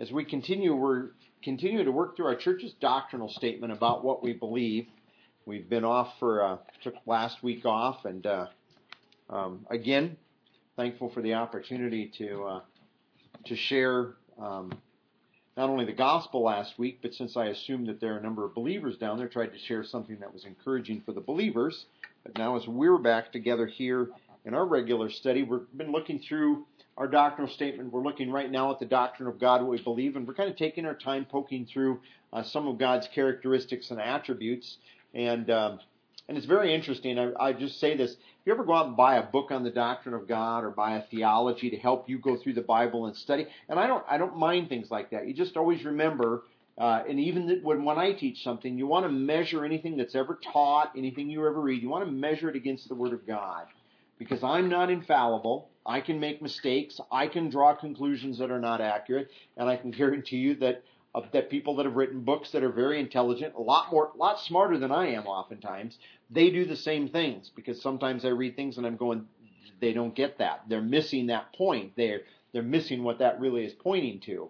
as we we're continuing to work through our church's doctrinal statement about what we believe. We've been off took last week off, and again, thankful for the opportunity to share not only the gospel last week, but since I assumed that there are a number of believers down there, tried to share something that was encouraging for the believers. But now as we're back together here in our regular study, we've been looking through our doctrinal statement. We're looking right now at the doctrine of God, what we believe, and we're kind of taking our time poking through some of God's characteristics and attributes. And it's very interesting. I just say this. If you ever go out and buy a book on the doctrine of God or buy a theology to help you go through the Bible and study, and I don't mind things like that. You just always remember, and even when I teach something, you want to measure anything that's ever taught, anything you ever read, you want to measure it against the Word of God. Because I'm not infallible. I can make mistakes. I can draw conclusions that are not accurate. And I can guarantee you that people that have written books that are very intelligent, a lot smarter than I am oftentimes, they do the same things. Because sometimes I read things and I'm going, they don't get that. They're missing that point. They're missing what that really is pointing to.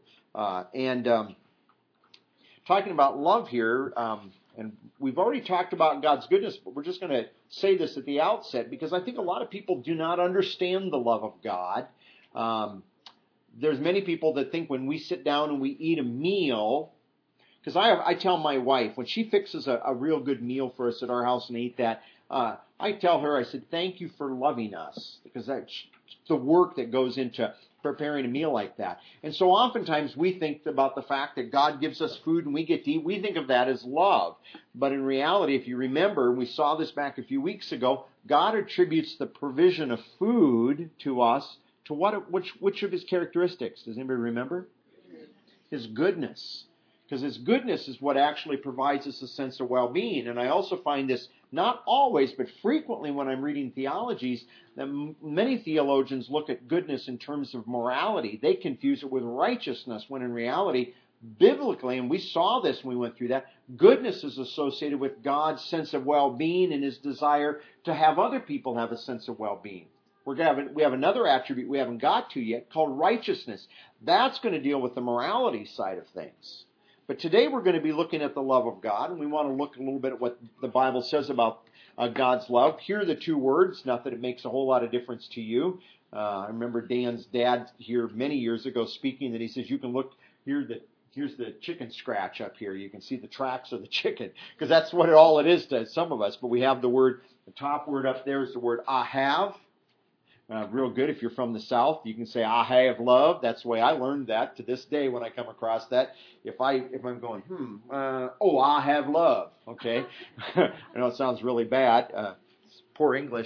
Talking about love here, and we've already talked about God's goodness, but we're just going to say this at the outset because I think a lot of people do not understand the love of God. There's many people that think when we sit down and we eat a meal, because I tell my wife, when she fixes a real good meal for us at our house and eat that, I tell her, I said, thank you for loving us, because that's the work that goes into preparing a meal like that. And so oftentimes we think about the fact that God gives us food and we get to eat. We think of that as love. But in reality, if you remember, we saw this back a few weeks ago, God attributes the provision of food to us to which of his characteristics? Does anybody remember? His goodness. Because his goodness is what actually provides us a sense of well-being. And I also find this not always, but frequently when I'm reading theologies, that many theologians look at goodness in terms of morality. They confuse it with righteousness, when in reality, biblically, and we saw this when we went through that, goodness is associated with God's sense of well-being and his desire to have other people have a sense of well-being. We have another attribute we haven't got to yet called righteousness. That's going to deal with the morality side of things. But today we're going to be looking at the love of God, and we want to look a little bit at what the Bible says about God's love. Here are the two words, not that it makes a whole lot of difference to you. I remember Dan's dad here many years ago speaking, that he says, you can look, here's the chicken scratch up here. You can see the tracks of the chicken, because that's what all it is to some of us. But we have the top word up there is the word I have. Real good. If you're from the South, you can say, I have love. That's the way I learned that to this day when I come across that. If I'm going, I have love. Okay. I know it sounds really bad. Poor English.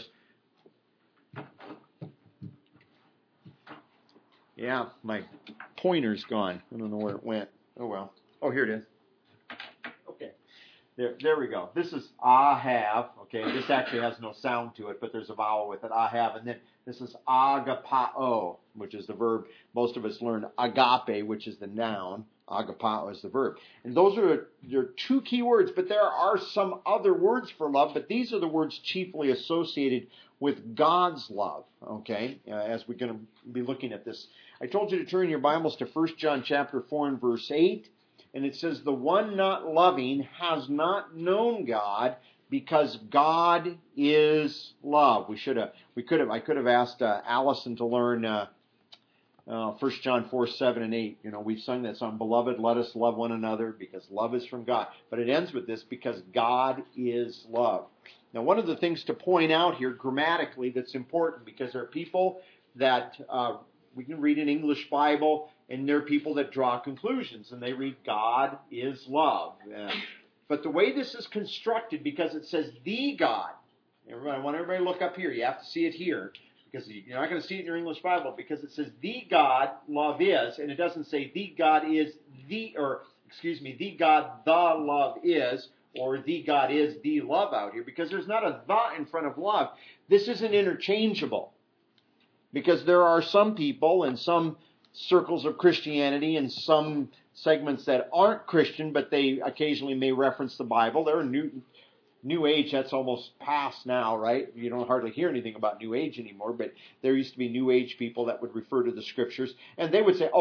Yeah, my pointer's gone. I don't know where it went. Oh, well. Oh, here it is. Okay. There we go. This is I have. Okay. This actually has no sound to it, but there's a vowel with it. I have. And then this is agapao, which is the verb. Most of us learn agape, which is the noun. Agapao is the verb. And those are two key words, but there are some other words for love, but these are the words chiefly associated with God's love, okay, as we're going to be looking at this. I told you to turn your Bibles to 1 John chapter 4 and verse 8, and it says, the one not loving has not known God, because God is love. I could have asked Allison to learn 1 John 4, 7, and 8. You know, we've sung that song, Beloved, let us love one another, because love is from God. But it ends with this, because God is love. Now, one of the things to point out here grammatically that's important, because there are people that we can read an English Bible, and there are people that draw conclusions, and they read God is love. But the way this is constructed, because it says the God, I want everybody to look up here. You have to see it here, because you're not going to see it in your English Bible, because it says the God love is, and it doesn't say the God is the God the love is, or the God is the love out here, because there's not a the in front of love. This isn't interchangeable, because there are some people in some circles of Christianity and some segments that aren't Christian, but they occasionally may reference the Bible. There are New Age, that's almost past now, right? You don't hardly hear anything about New Age anymore, but there used to be New Age people that would refer to the Scriptures, and they would say, oh,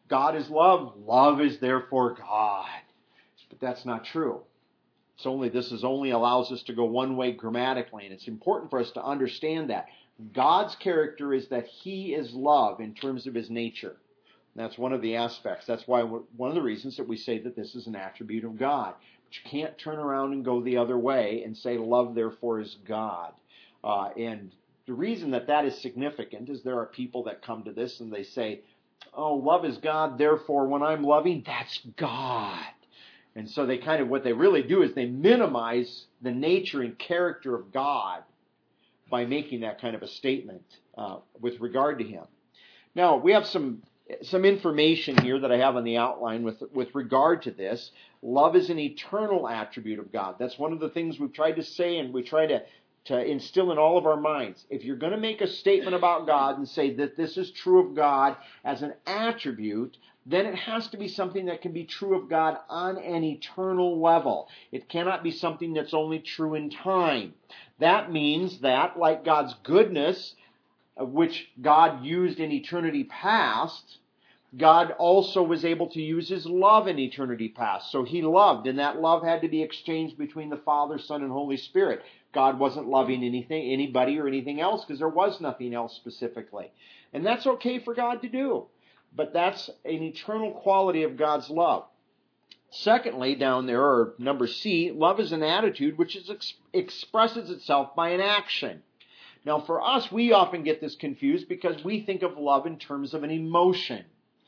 God is love. Love is therefore God. But that's not true. This only allows us to go one way grammatically, and it's important for us to understand that. God's character is that He is love in terms of His nature. And that's one of the aspects. That's why one of the reasons that we say that this is an attribute of God. But you can't turn around and go the other way and say love therefore is God. And the reason that is significant is there are people that come to this and they say, oh, love is God, therefore when I'm loving, that's God. And so what they really do is they minimize the nature and character of God by making that kind of a statement with regard to Him. Now, we have some information here that I have on the outline with regard to this. Love is an eternal attribute of God. That's one of the things we've tried to say, and we try to instill in all of our minds. If you're going to make a statement about God and say that this is true of God as an attribute, then it has to be something that can be true of God on an eternal level. It cannot be something that's only true in time. That means that, like God's goodness, which God used in eternity past, God also was able to use His love in eternity past. So He loved, and that love had to be exchanged between the Father, Son, and Holy Spirit. God wasn't loving anybody or anything else because there was nothing else specifically. And that's okay for God to do. But that's an eternal quality of God's love. Secondly, down there, or number C, love is an attitude which expresses itself by an action. Now, for us, we often get this confused because we think of love in terms of an emotion.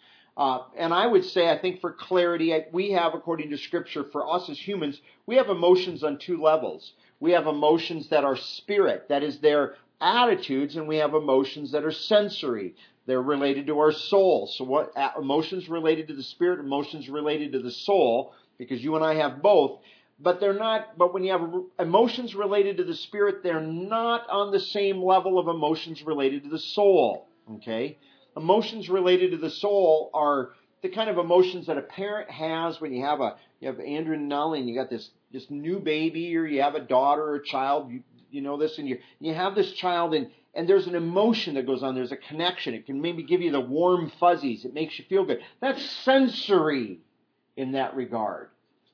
And I would say, I think for clarity, we have, according to Scripture, for us as humans, we have emotions on two levels. We have emotions that are spirit, that is, they're attitudes, and we have emotions that are sensory. They're related to our soul. So what emotions related to the spirit, emotions related to the soul, because you and I have both. But when you have emotions related to the spirit, they're not on the same level of emotions related to the soul. Okay? Emotions related to the soul are the kind of emotions that a parent has when you have Andrew and Nolly and you got this new baby, or you have a daughter or a child, you know this, and you have this child and there's an emotion that goes on. There's a connection. It can maybe give you the warm fuzzies. It makes you feel good. That's sensory in that regard.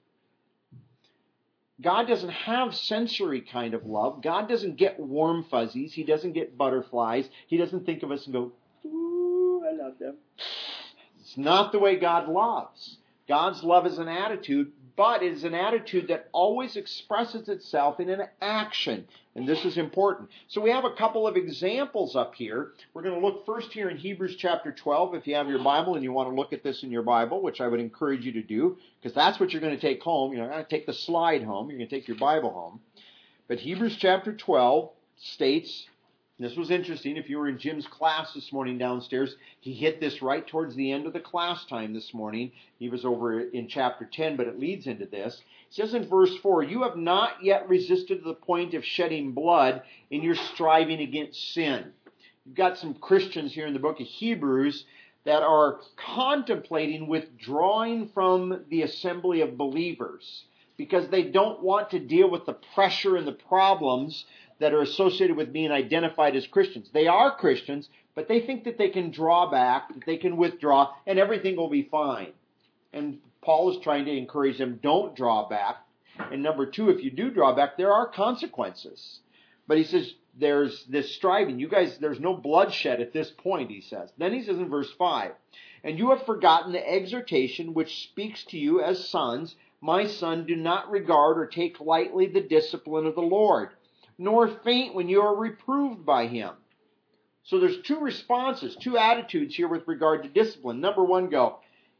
God doesn't have sensory kind of love. God doesn't get warm fuzzies. He doesn't get butterflies. He doesn't think of us and go, ooh, I love them. It's not the way God loves. God's love is an attitude, but it is an attitude that always expresses itself in an action. And this is important. So we have a couple of examples up here. We're going to look first here in Hebrews chapter 12. If you have your Bible and you want to look at this in your Bible, which I would encourage you to do, because that's what you're going to take home. You're not going to take the slide home. You're going to take your Bible home. But Hebrews chapter 12 states, this was interesting. If you were in Jim's class this morning downstairs, he hit this right towards the end of the class time this morning. He was over in chapter 10, but it leads into this. It says in verse 4, you have not yet resisted to the point of shedding blood in your striving against sin. You've got some Christians here in the book of Hebrews that are contemplating withdrawing from the assembly of believers because they don't want to deal with the pressure and the problems that are associated with being identified as Christians. They are Christians, but they think that they can draw back, that they can withdraw, and everything will be fine. And Paul is trying to encourage them, don't draw back. And number two, if you do draw back, there are consequences. But he says, there's this striving. You guys, there's no bloodshed at this point, he says. Then he says in verse 5, and you have forgotten the exhortation which speaks to you as sons. My son, do not regard or take lightly the discipline of the Lord, nor faint when you are reproved by him. So there's two responses, two attitudes here with regard to discipline. Number one, go,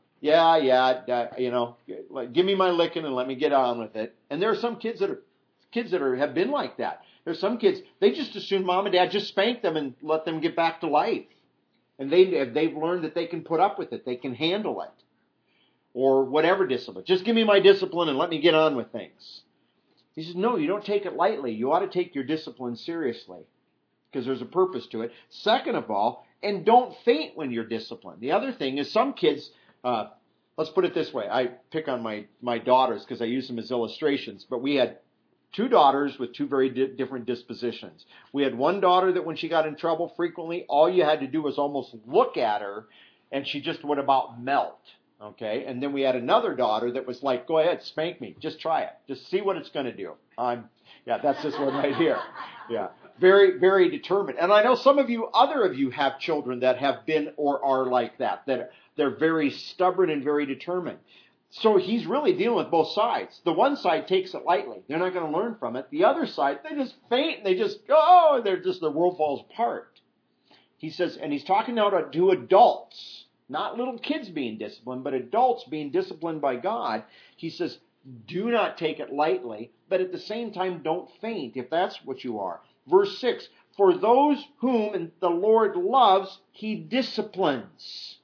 give me my licking and let me get on with it. And there are some kids that have been like that. There's some kids, they just assume mom and dad just spank them and let them get back to life. And they've learned that they can put up with it, they can handle it. Or whatever discipline. Just give me my discipline and let me get on with things. He says, no, you don't take it lightly. You ought to take your discipline seriously because there's a purpose to it. Second of all, and don't faint when you're disciplined. The other thing is some kids, let's put it this way. I pick on my daughters because I use them as illustrations, but we had two daughters with two very different dispositions. We had one daughter that when she got in trouble frequently, all you had to do was almost look at her and she just would about melt. Okay, and then we had another daughter that was like, go ahead, spank me. Just try it. Just see what it's going to do. Yeah, that's this one right here. Yeah, very, very determined. And I know other of you have children that have been or are like that they're very stubborn and very determined. So he's really dealing with both sides. The one side takes it lightly. They're not going to learn from it. The other side, they just faint. They just, the world falls apart. He says, and he's talking now to adults. Not little kids being disciplined, but adults being disciplined by God. He says, do not take it lightly, but at the same time, don't faint if that's what you are. Verse 6, for those whom the Lord loves, he disciplines.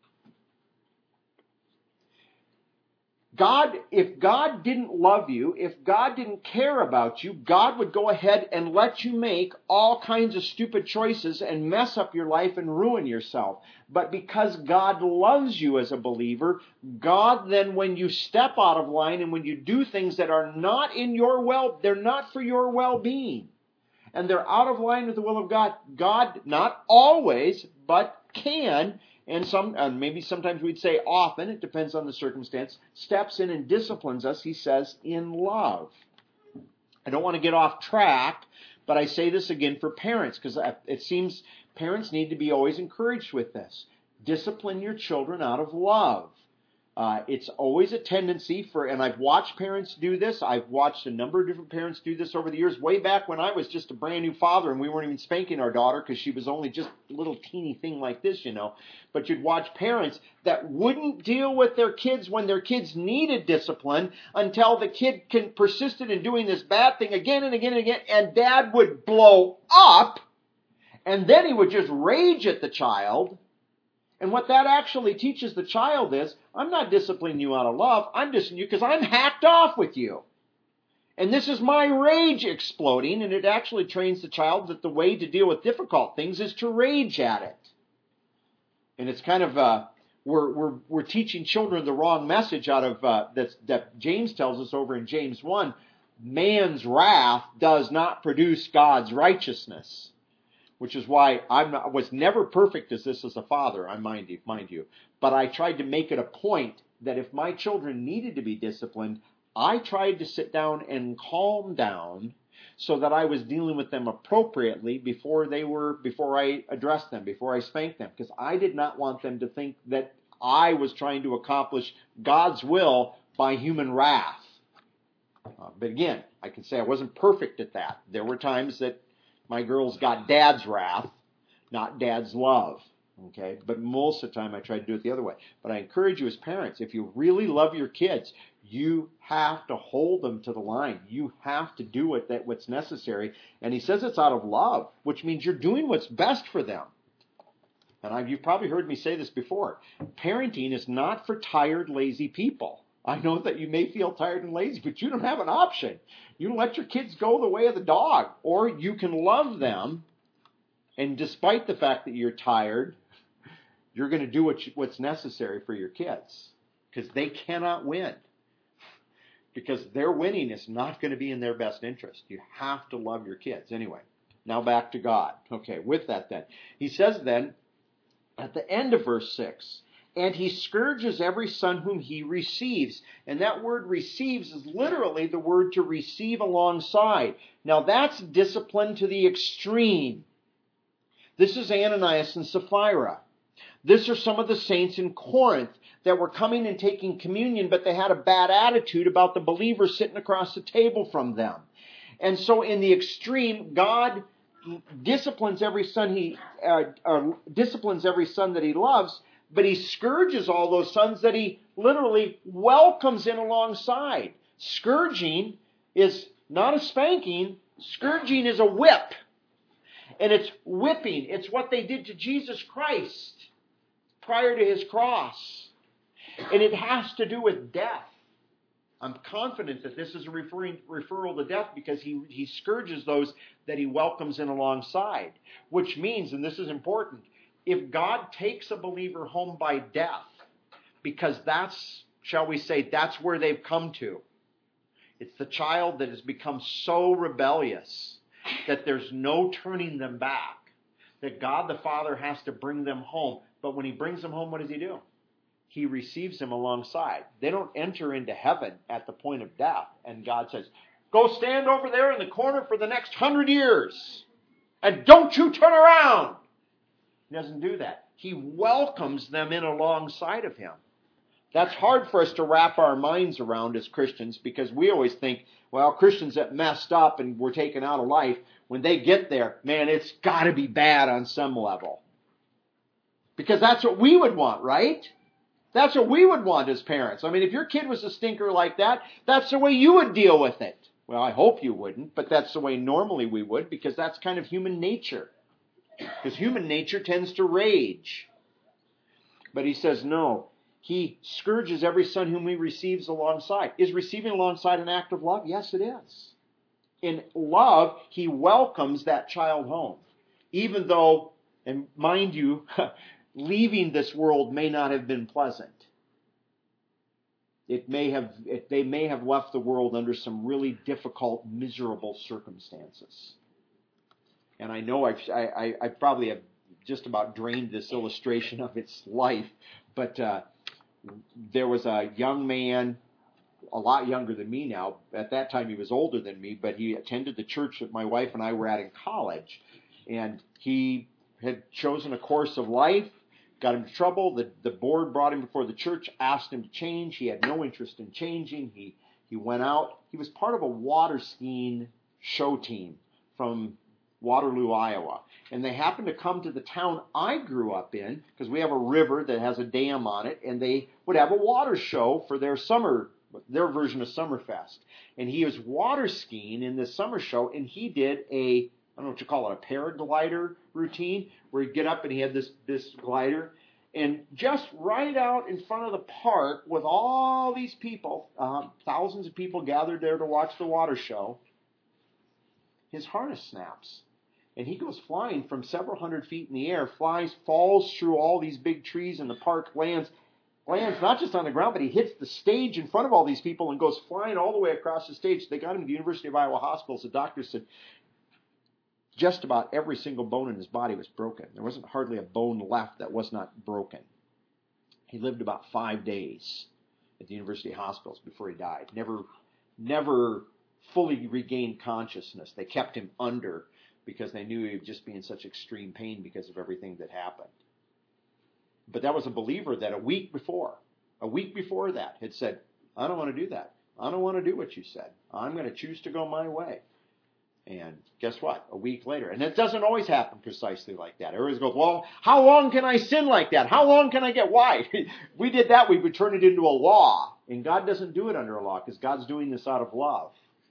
If God didn't love you, if God didn't care about you, God would go ahead and let you make all kinds of stupid choices and mess up your life and ruin yourself. But because God loves you as a believer, God then, when you step out of line and when you do things that are not they're not for your well-being, and they're out of line with the will of God, God, not always, but can, and maybe sometimes we'd say often, it depends on the circumstance, steps in and disciplines us, he says, in love. I don't want to get off track, but I say this again for parents, because it seems parents need to be always encouraged with this. Discipline your children out of love. It's always a tendency and I've watched parents do this. I've watched a number of different parents do this over the years. Way back when I was just a brand new father and we weren't even spanking our daughter because she was only just a little teeny thing like this, But you'd watch parents that wouldn't deal with their kids when their kids needed discipline until the kid persisted in doing this bad thing again and again and again, and dad would blow up, and then he would just rage at the child. And what that actually teaches the child is, I'm not disciplining you out of love. I'm disciplining you because I'm hacked off with you. And this is my rage exploding, and it actually trains the child that the way to deal with difficult things is to rage at it. And it's kind of, we're teaching children the wrong message out of, that James tells us over in James 1. Man's wrath does not produce God's righteousness. Which is why I was never perfect as a father, mind you. But I tried to make it a point that if my children needed to be disciplined, I tried to sit down and calm down so that I was dealing with them appropriately before I addressed them, before I spanked them. Because I did not want them to think that I was trying to accomplish God's will by human wrath. But again, I can say I wasn't perfect at that. There were times that my girls got dad's wrath, not dad's love. Okay? But most of the time I try to do it the other way. But I encourage you as parents, if you really love your kids, you have to hold them to the line. You have to do what's necessary. And he says it's out of love, which means you're doing what's best for them. And you've probably heard me say this before. Parenting is not for tired, lazy people. I know that you may feel tired and lazy, but you don't have an option. You can let your kids go the way of the dog, or you can love them, and despite the fact that you're tired, you're going to do what's necessary for your kids, because they cannot win. Because their winning is not going to be in their best interest. You have to love your kids. Anyway, now back to God. Okay, with that then. He says then, at the end of verse 6, and he scourges every son whom he receives. And that word receives is literally the word to receive alongside. Now that's discipline to the extreme. This is Ananias and Sapphira. This are some of the saints in Corinth that were coming and taking communion, but they had a bad attitude about the believers sitting across the table from them. And so in the extreme, God disciplines every son that he loves, but he scourges all those sons that he literally welcomes in alongside. Scourging is not a spanking. Scourging is a whip. And it's whipping. It's what they did to Jesus Christ prior to his cross. And it has to do with death. I'm confident that this is a referral to death because he scourges those that he welcomes in alongside. Which means, and this is important, if God takes a believer home by death, because that's where they've come to. It's the child that has become so rebellious that there's no turning them back. That God the Father has to bring them home. But when he brings them home, what does he do? He receives them alongside. They don't enter into heaven at the point of death. And God says, go stand over there in the corner for the next 100 years. And don't you turn around. He doesn't do that. He welcomes them in alongside of him. That's hard for us to wrap our minds around as Christians, because we always think, well, Christians that messed up and were taken out of life, when they get there, man, it's got to be bad on some level. Because that's what we would want, right? That's what we would want as parents. I mean, if your kid was a stinker like that, that's the way you would deal with it. Well, I hope you wouldn't, but that's the way normally we would, because that's kind of human nature. Because human nature tends to rage. But he says, no. He scourges every son whom he receives alongside. Is receiving alongside an act of love? Yes, it is. In love, he welcomes that child home. Even though, and mind you, leaving this world may not have been pleasant. They may have left the world under some really difficult, miserable circumstances. And I know I probably have just about drained this illustration of its life, but there was a young man, a lot younger than me now. At that time, he was older than me, but he attended the church that my wife and I were at in college. And he had chosen a course of life, got into trouble. The board brought him before the church, asked him to change. He had no interest in changing. He went out. He was part of a water skiing show team from Waterloo, Iowa. And they happened to come to the town I grew up in, because we have a river that has a dam on it, and they would have a water show for their version of Summerfest. And he was water skiing in this summer show, and he did I don't know what you call it, a paraglider routine, where he'd get up and he had this glider. And just right out in front of the park with all these people, thousands of people gathered there to watch the water show, his harness snaps. And he goes flying from several hundred feet in the air, falls through all these big trees in the park, lands not just on the ground, but he hits the stage in front of all these people and goes flying all the way across the stage. They got him to the University of Iowa hospitals. The doctor said just about every single bone in his body was broken. There wasn't hardly a bone left that was not broken. He lived about 5 days at the university hospitals before he died. Never fully regained consciousness. They kept him under because they knew he would just be in such extreme pain because of everything that happened. But that was a believer that a week before that had said, I don't want to do that. I don't want to do what you said. I'm going to choose to go my way. And guess what? A week later. And it doesn't always happen precisely like that. Everybody goes, well, how long can I sin like that? How long can I get? Why? If we did that, we would turn it into a law. And God doesn't do it under a law, because God's doing this out of love.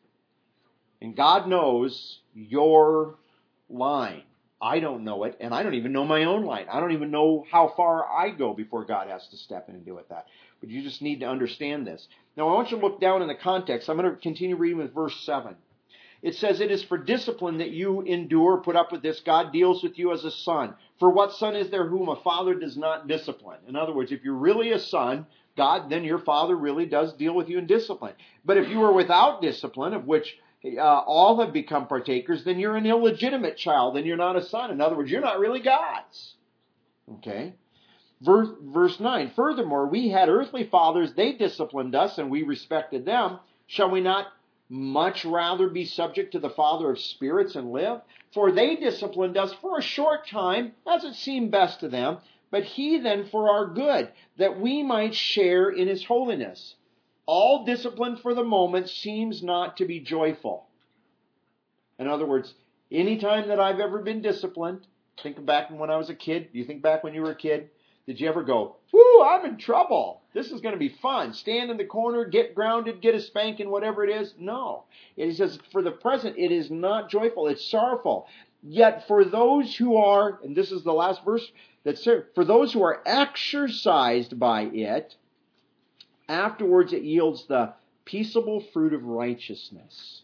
And God knows your line. I don't know it, and I don't even know my own line. I don't even know how far I go before God has to step in and deal with that. But you just need to understand this. Now, I want you to look down in the context. I'm going to continue reading with verse 7. It says, it is for discipline that you endure, put up with this. God deals with you as a son. For what son is there whom a father does not discipline? In other words, if you're really a son, God, then your father really does deal with you in discipline. But if you are without discipline, of which all have become partakers, then you're an illegitimate child, and you're not a son. In other words, you're not really God's. Okay? Verse 9, furthermore, we had earthly fathers, they disciplined us, and we respected them. Shall we not much rather be subject to the Father of spirits and live? For they disciplined us for a short time, as it seemed best to them, but he then for our good, that we might share in his holiness. All discipline for the moment seems not to be joyful. In other words, any time that I've ever been disciplined, think back when I was a kid. Do you think back when you were a kid? Did you ever go, whoo, I'm in trouble. This is going to be fun. Stand in the corner, get grounded, get a spanking, whatever it is? No. It says, for the present, it is not joyful. It's sorrowful. Yet for those who are, and this is the last verse, for those who are exercised by it, afterwards it yields the peaceable fruit of righteousness.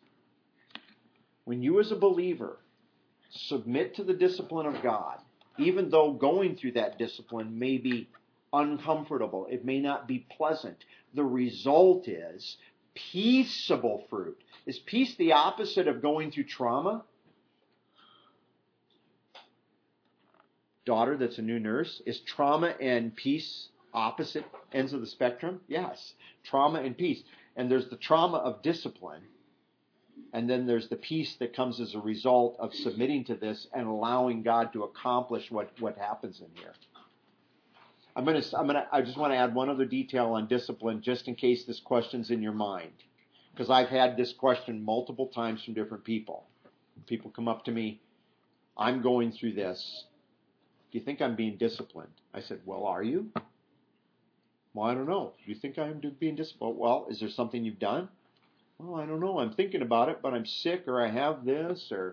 When you as a believer submit to the discipline of God, even though going through that discipline may be uncomfortable, it may not be pleasant, the result is peaceable fruit. Is peace the opposite of going through trauma? daughter that's a new nurse. Is trauma and peace opposite ends of the spectrum? Yes. Trauma and peace. And there's the trauma of discipline. And then there's the peace that comes as a result of submitting to this and allowing God to accomplish what happens in here. I just want to add one other detail on discipline, just in case this question's in your mind. Because I've had this question multiple times from different people. People come up to me, I'm going through this. Do you think I'm being disciplined? I said, well, are you? Well, I don't know. Do you think I'm being disciplined? Well, is there something you've done? Well, I don't know. I'm thinking about it, but I'm sick, or I have this, or,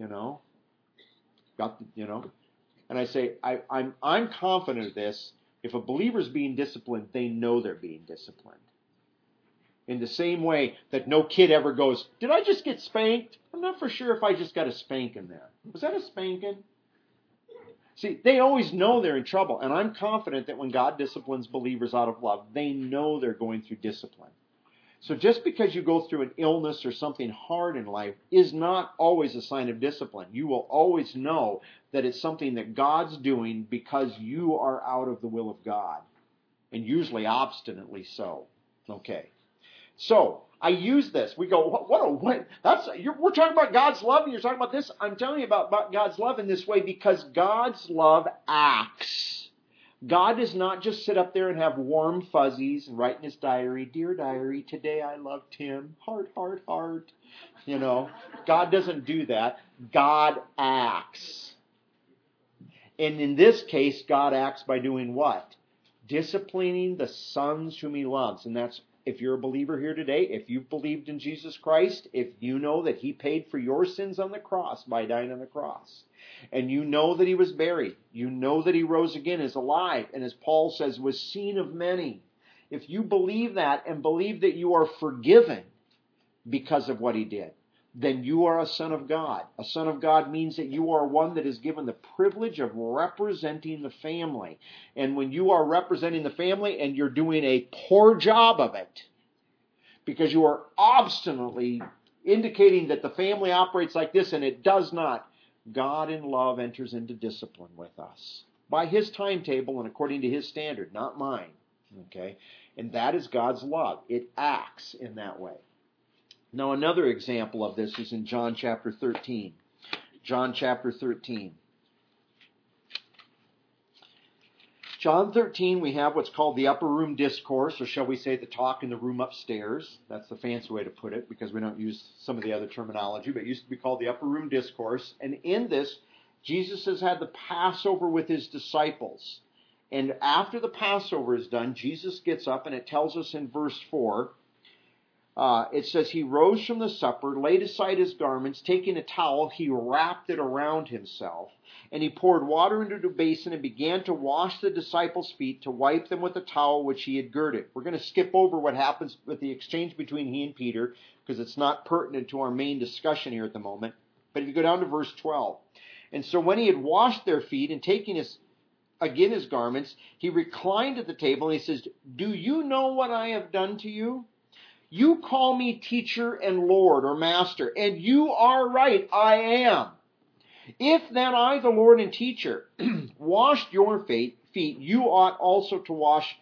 And I say, I'm confident of this. If a believer's being disciplined, they know they're being disciplined. In the same way that no kid ever goes, did I just get spanked? I'm not for sure if I just got a spanking there. Was that a spanking? See, they always know they're in trouble. And I'm confident that when God disciplines believers out of love, they know they're going through discipline. So just because you go through an illness or something hard in life is not always a sign of discipline. You will always know that it's something that God's doing because you are out of the will of God. And usually obstinately so. Okay. So, I use this. We go, we're talking about God's love and you're talking about this. I'm telling you about God's love in this way because God's love acts. God does not just sit up there and have warm fuzzies and write in his diary, dear diary, today I love Tim, heart, heart, heart. God doesn't do that. God acts. And in this case, God acts by doing what? Disciplining the sons whom he loves. And that's, if you're a believer here today, if you've believed in Jesus Christ, if you know that he paid for your sins on the cross by dying on the cross, and you know that he was buried, you know that he rose again, is alive, and as Paul says, was seen of many. If you believe that and believe that you are forgiven because of what he did, then you are a son of God. A son of God means that you are one that is given the privilege of representing the family. And when you are representing the family and you're doing a poor job of it, because you are obstinately indicating that the family operates like this and it does not, God in love enters into discipline with us. By his timetable and according to his standard, not mine. Okay? And that is God's love. It acts in that way. Now, another example of this is in John chapter 13. John chapter 13. John 13, we have what's called the upper room discourse, or shall we say the talk in the room upstairs. That's the fancy way to put it, because we don't use some of the other terminology, but it used to be called the upper room discourse. And in this, Jesus has had the Passover with his disciples. And after the Passover is done, Jesus gets up, and it tells us in verse 4, it says, he rose from the supper, laid aside his garments, taking a towel, he wrapped it around himself, and he poured water into the basin and began to wash the disciples' feet, to wipe them with the towel which he had girded. We're going to skip over what happens with the exchange between he and Peter, because it's not pertinent to our main discussion here at the moment. But if you go down to verse 12, and so when he had washed their feet and taken his garments, he reclined at the table, and he says, do you know what I have done to you? You call me teacher and Lord or master, and you are right, I am. If then I, the Lord and teacher, washed your feet, you ought also to wash,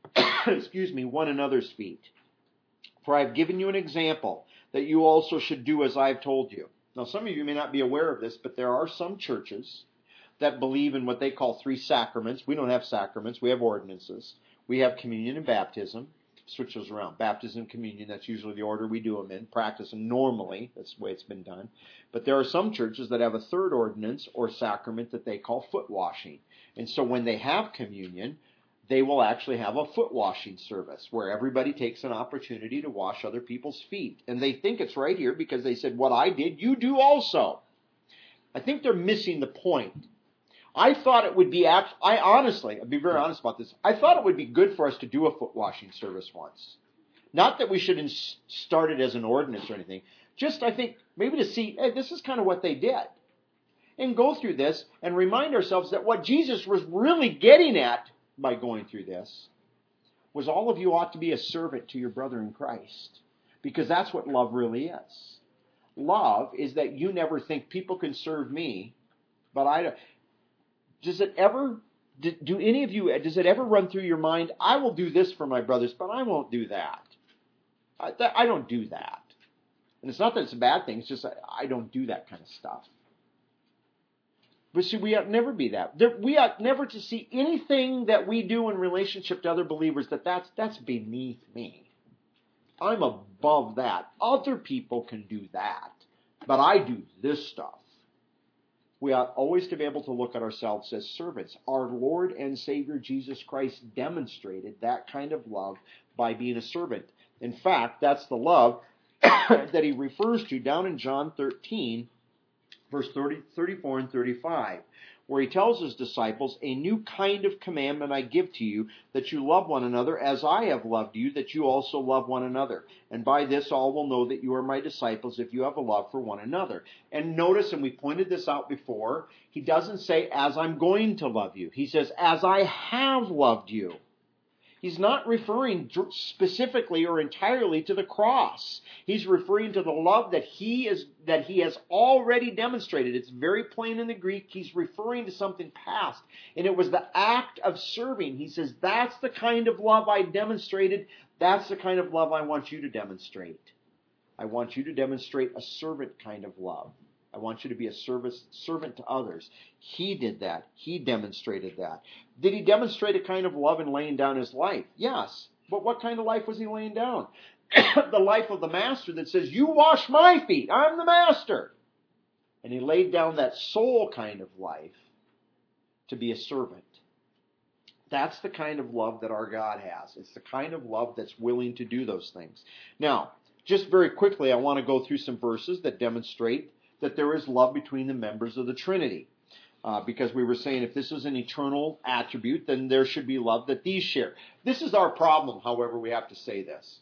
one another's feet. For I have given you an example that you also should do as I have told you. Now, some of you may not be aware of this, but there are some churches that believe in what they call 3 sacraments. We don't have sacraments, we have ordinances. We have communion and baptism. Switch those around. Baptism, communion, that's usually the order we do them in. Practice them normally. That's the way it's been done. But there are some churches that have a third ordinance or sacrament that they call foot washing. And so when they have communion, they will actually have a foot washing service where everybody takes an opportunity to wash other people's feet. And they think it's right here because they said, what I did, you do also. I think they're missing the point. I thought it would be, I'll be very honest about this, I thought it would be good for us to do a foot washing service once. Not that we should start it as an ordinance or anything. Just, I think, maybe to see, hey, this is kind of what they did. And go through this and remind ourselves that what Jesus was really getting at by going through this was all of you ought to be a servant to your brother in Christ. Because that's what love really is. Love is that you never think people can serve me, but I don't. does it ever run through your mind, I will do this for my brothers, but I won't do that. I don't do that. And it's not that it's a bad thing, it's just I don't do that kind of stuff. But see, we ought never be that. We ought never to see anything that we do in relationship to other believers that's beneath me. I'm above that. Other people can do that, but I do this stuff. We ought always to be able to look at ourselves as servants. Our Lord and Savior Jesus Christ demonstrated that kind of love by being a servant. In fact, that's the love that he refers to down in John 13, verse 34 and 35, where he tells his disciples, a new kind of commandment I give to you, that you love one another as I have loved you, that you also love one another. And by this all will know that you are my disciples if you have a love for one another. And notice, and we pointed this out before, he doesn't say, as I'm going to love you. He says, as I have loved you. He's not referring specifically or entirely to the cross. He's referring to the love that he has already demonstrated. It's very plain in the Greek. He's referring to something past. And it was the act of serving. He says, that's the kind of love I demonstrated. That's the kind of love I want you to demonstrate. I want you to demonstrate a servant kind of love. I want you to be a servant to others. He did that. He demonstrated that. Did he demonstrate a kind of love in laying down his life? Yes. But what kind of life was he laying down? The life of the master that says, you wash my feet. I'm the master. And he laid down that soul kind of life to be a servant. That's the kind of love that our God has. It's the kind of love that's willing to do those things. Now, just very quickly, I want to go through some verses that demonstrate that there is love between the members of the Trinity. Because we were saying if this is an eternal attribute, then there should be love that these share. This is our problem, however, we have to say this.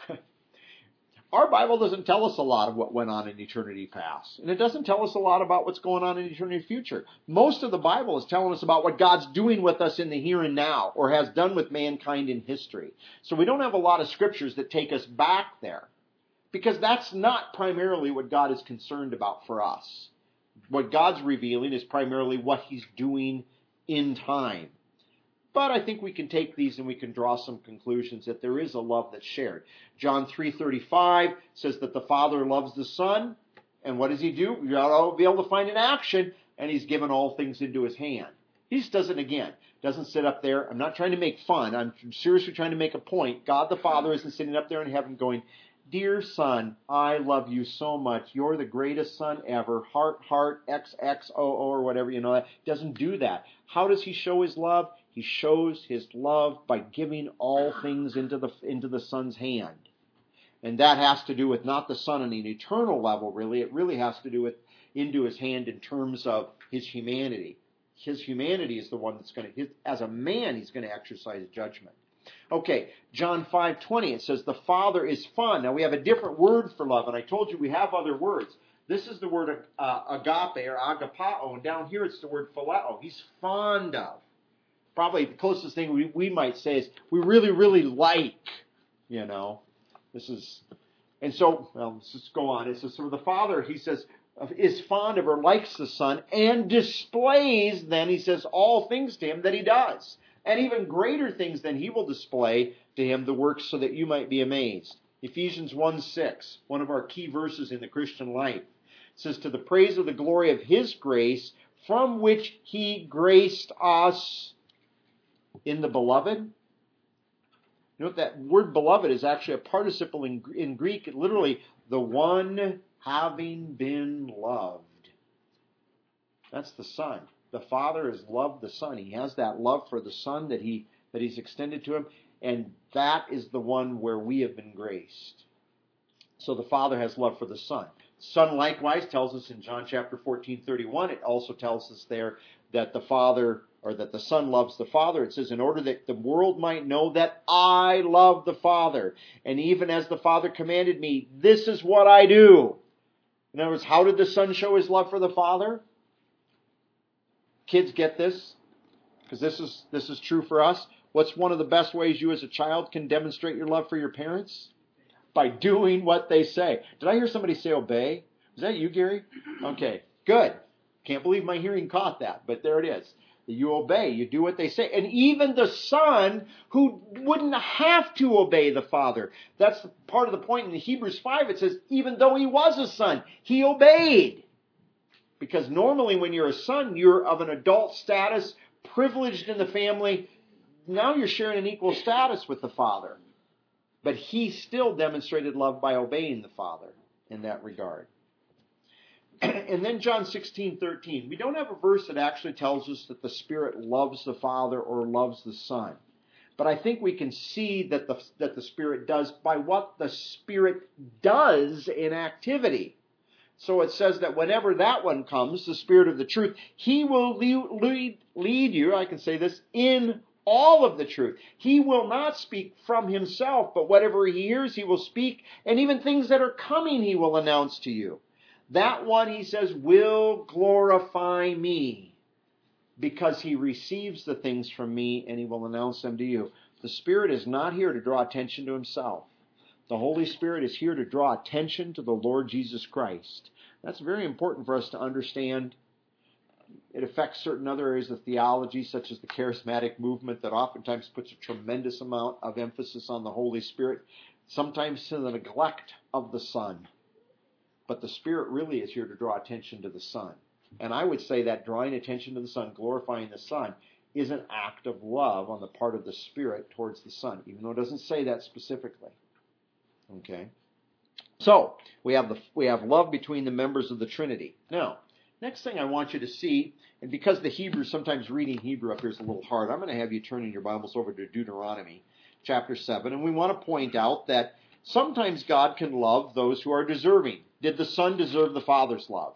Our Bible doesn't tell us a lot of what went on in eternity past. And it doesn't tell us a lot about what's going on in eternity future. Most of the Bible is telling us about what God's doing with us in the here and now, or has done with mankind in history. So we don't have a lot of scriptures that take us back there. Because that's not primarily what God is concerned about for us. What God's revealing is primarily what he's doing in time. But I think we can take these and we can draw some conclusions that there is a love that's shared. John 3:35 says that the Father loves the Son. And what does he do? You ought to be able to find an action. And he's given all things into his hand. He just doesn't sit up there. I'm not trying to make fun. I'm seriously trying to make a point. God the Father isn't sitting up there in heaven going, dear son, I love you so much. You're the greatest son ever. Heart, XXOO, or whatever, that. Doesn't do that. How does he show his love? He shows his love by giving all things into the son's hand. And that has to do with not the son on an eternal level, really. It really has to do with into his hand in terms of his humanity. His humanity is the one that's as a man, he's going to exercise judgment. Okay, John 5:20, it says the Father is fond. Now we have a different word for love, and I told you we have other words. This is the word agape or agapao, and down here it's the word phileo. He's fond of. Probably the closest thing we might say is we really, really like, This is, and so, let's just go on. It says, so the Father, he says, is fond of or likes the Son and displays, then he says, all things to him that he does. And even greater things than he will display to him the works so that you might be amazed. Ephesians 1:6, one of our key verses in the Christian life, says, to the praise of the glory of his grace, from which he graced us in the beloved. You know, that word beloved is actually a participle in Greek, literally, the one having been loved. That's the Son. The Father has loved the Son. He has that love for the Son that he's extended to him, and that is the one where we have been graced. So the Father has love for the Son. Son likewise tells us in John chapter 14:31, it also tells us there that the Father, or that the Son loves the Father. It says, in order that the world might know that I love the Father, and even as the Father commanded me, this is what I do. In other words, how did the Son show his love for the Father? Kids, get this, because this is true for us. What's one of the best ways you as a child can demonstrate your love for your parents? By doing what they say. Did I hear somebody say obey? Was that you, Gary? Okay, good. Can't believe my hearing caught that, but there it is. that you obey. You do what they say. And even the Son, who wouldn't have to obey the Father. That's part of the point in Hebrews 5. It says, even though he was a son, he obeyed. Because normally when you're a son, you're of an adult status, privileged in the family. Now you're sharing an equal status with the Father. But he still demonstrated love by obeying the Father in that regard. And then John 16:13. We don't have a verse that actually tells us that the Spirit loves the Father or loves the Son. But I think we can see that the Spirit does by what the Spirit does in activity. So it says that whenever that one comes, the Spirit of the truth, he will lead you, I can say this, in all of the truth. He will not speak from himself, but whatever he hears, he will speak, and even things that are coming, he will announce to you. That one, he says, will glorify me, because he receives the things from me, and he will announce them to you. The Spirit is not here to draw attention to himself. The Holy Spirit is here to draw attention to the Lord Jesus Christ. That's very important for us to understand. It affects certain other areas of theology, such as the charismatic movement, that oftentimes puts a tremendous amount of emphasis on the Holy Spirit, sometimes to the neglect of the Son. But the Spirit really is here to draw attention to the Son. And I would say that drawing attention to the Son, glorifying the Son, is an act of love on the part of the Spirit towards the Son, even though it doesn't say that specifically. Okay? So, we have love between the members of the Trinity. Now, next thing I want you to see, and because the Hebrew, sometimes reading Hebrew up here is a little hard, I'm going to have you turn in your Bibles over to Deuteronomy chapter 7. And we want to point out that sometimes God can love those who are deserving. Did the Son deserve the Father's love?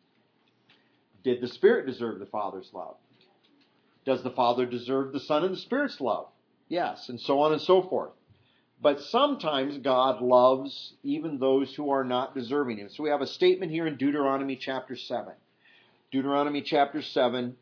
Did the Spirit deserve the Father's love? Does the Father deserve the Son and the Spirit's love? Yes, and so on and so forth. But sometimes God loves even those who are not deserving him. So we have a statement here in Deuteronomy chapter 7. Deuteronomy chapter 7.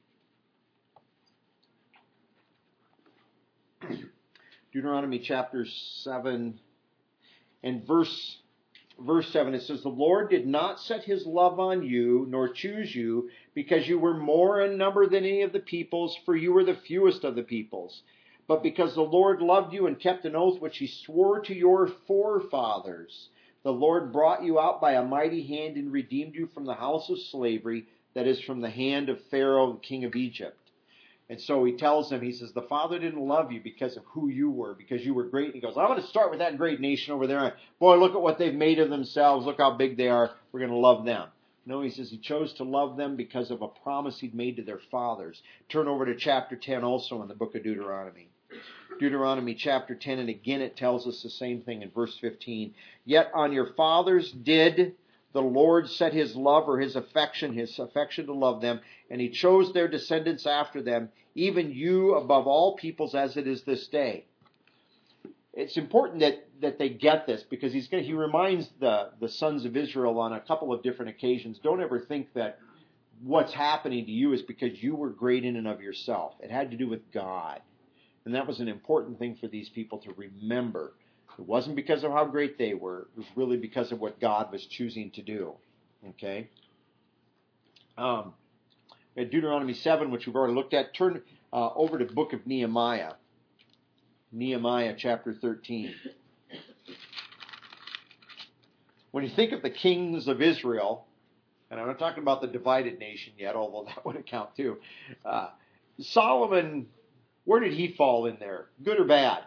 Deuteronomy chapter 7 and verse 7, it says, the Lord did not set his love on you, nor choose you, because you were more in number than any of the peoples, for you were the fewest of the peoples. But because the Lord loved you and kept an oath which he swore to your forefathers, the Lord brought you out by a mighty hand and redeemed you from the house of slavery, that is, from the hand of Pharaoh, the king of Egypt. And so he tells them, he says, the Father didn't love you because of who you were, because you were great. And he goes, I'm going to start with that great nation over there. Boy, look at what they've made of themselves. Look how big they are. We're going to love them. No, he says he chose to love them because of a promise he'd made to their fathers. Turn over to chapter 10 also in the book of Deuteronomy. Deuteronomy chapter 10, and again it tells us the same thing in verse 15. Yet on your fathers did the Lord set his love or his affection to love them, and he chose their descendants after them, even you above all peoples as it is this day. It's important that they get this, because he reminds the sons of Israel on a couple of different occasions. Don't ever think that what's happening to you is because you were great in and of yourself. It had to do with God. And that was an important thing for these people to remember. It wasn't because of how great they were. It was really because of what God was choosing to do. Okay? At Deuteronomy 7, which we've already looked at, turn over to the book of Nehemiah. Nehemiah chapter 13. When you think of the kings of Israel, and I'm not talking about the divided nation yet, although that would account too. Solomon, where did he fall in there? Good or bad?